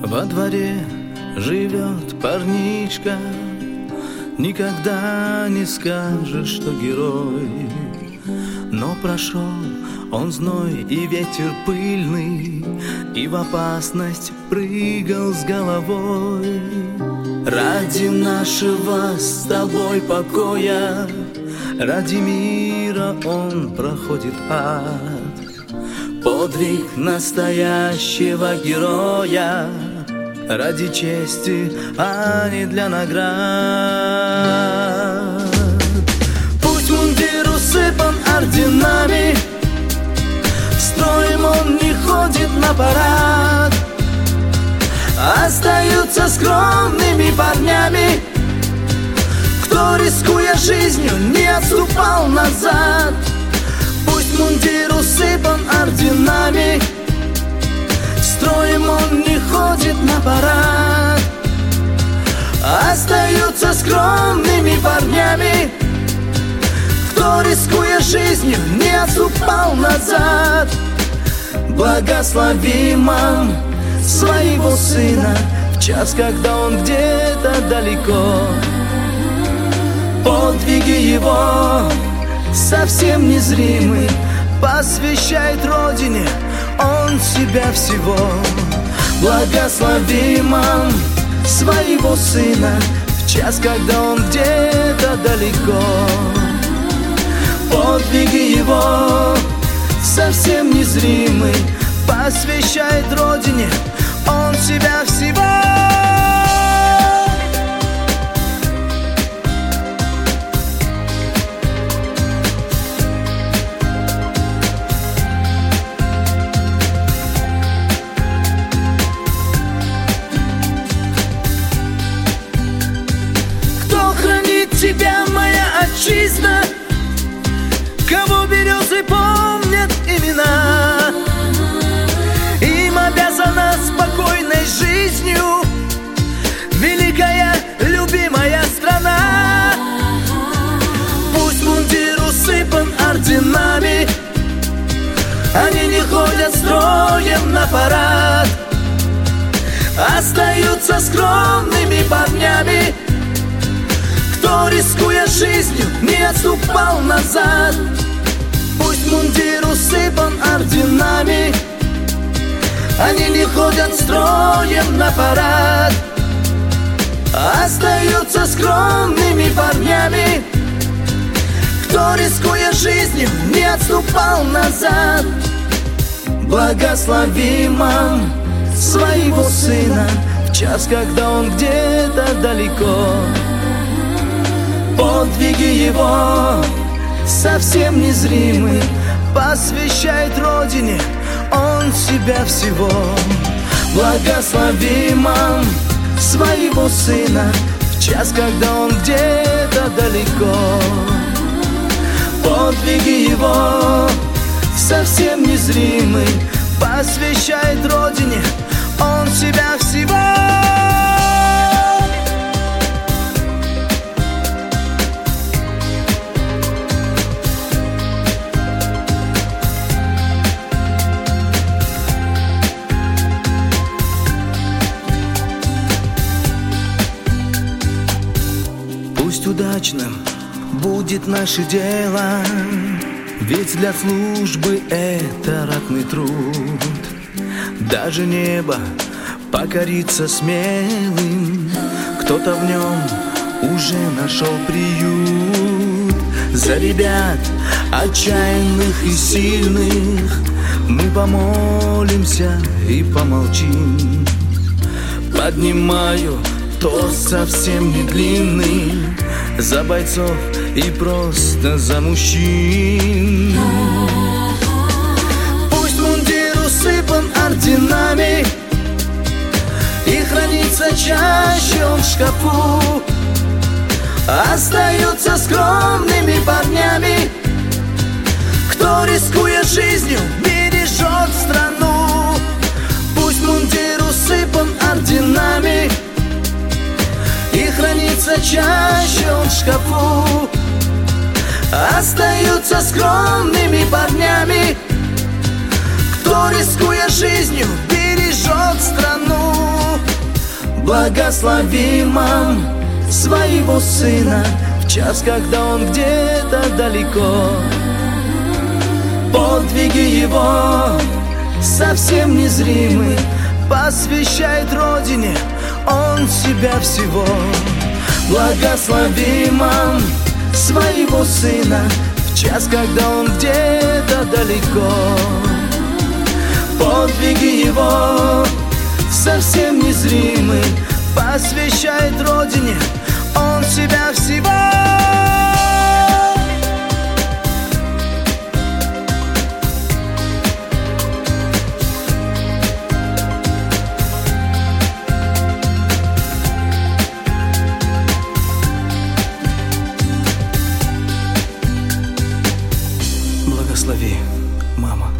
Во дворе живет парнишка, никогда не скажешь, что герой. Но прошел он зной и ветер пыльный, и в опасность прыгал с головой. Ради нашего с тобой покоя, ради мира он проходит ад. Подвиг настоящего героя, ради чести, а не для наград. Пусть мундир усыпан орденами, строем он не ходит на парад. Остаются скромными парнями, кто, рискуя жизнью, не отступал назад. Пусть мундир усыпан орденами, строем он не ходит на парад. Остаются скромными парнями, кто, рискуя жизнью, не отступал назад. Благословим своего сына в час, когда он где-то далеко. Подвиги его совсем незримы, посвящает Родине он себя всего. Благословим своего сына в час, когда он где-то далеко. Подвиги его совсем незримы, посвящает Родине он себя всего. Тебя, моя отчизна, кого березы помнят имена, им обязана спокойной жизнью великая любимая страна. Пусть мундир усыпан орденами, они не ходят строем на парад. Остаются скромными парнями, кто, рискуя жизнью, не отступал назад. Пусть мундир усыпан орденами, они не ходят строем на парад. Остаются скромными парнями, кто, рискуя жизнью, не отступал назад. Благословим своего сына в час, когда он где-то далеко. Подвиги его совсем незримы, посвящает Родине он себя всего. Благословим своего сына в час, когда он где-то далеко. Подвиги его совсем незримы, посвящает Родине он себя всего. Пусть удачным будет наше дело, ведь для службы это ратный труд. Даже небо покорится смелым, кто-то в нем уже нашел приют. За ребят отчаянных и сильных мы помолимся и помолчим. Поднимаю тост совсем не длинный за бойцов и просто за мужчин. Пусть мундир усыпан орденами и хранится чаще он в шкафу. Остаются скромными парнями, кто, рискуя жизнью, бережет страну. Пусть мундир усыпан орденами и хранится чаще он в шкафу. Остаются скромными парнями, кто, рискуя жизнью, бережет страну. Благослови, мам, своего сына в час, когда он где-то далеко. Подвиги его совсем незримы, посвящает Родине он себя всего. Благослови, мам, своего сына в час, когда он где-то далеко. Подвиги его совсем незримы, посвящает Родине он себя всего. Благослови, мама.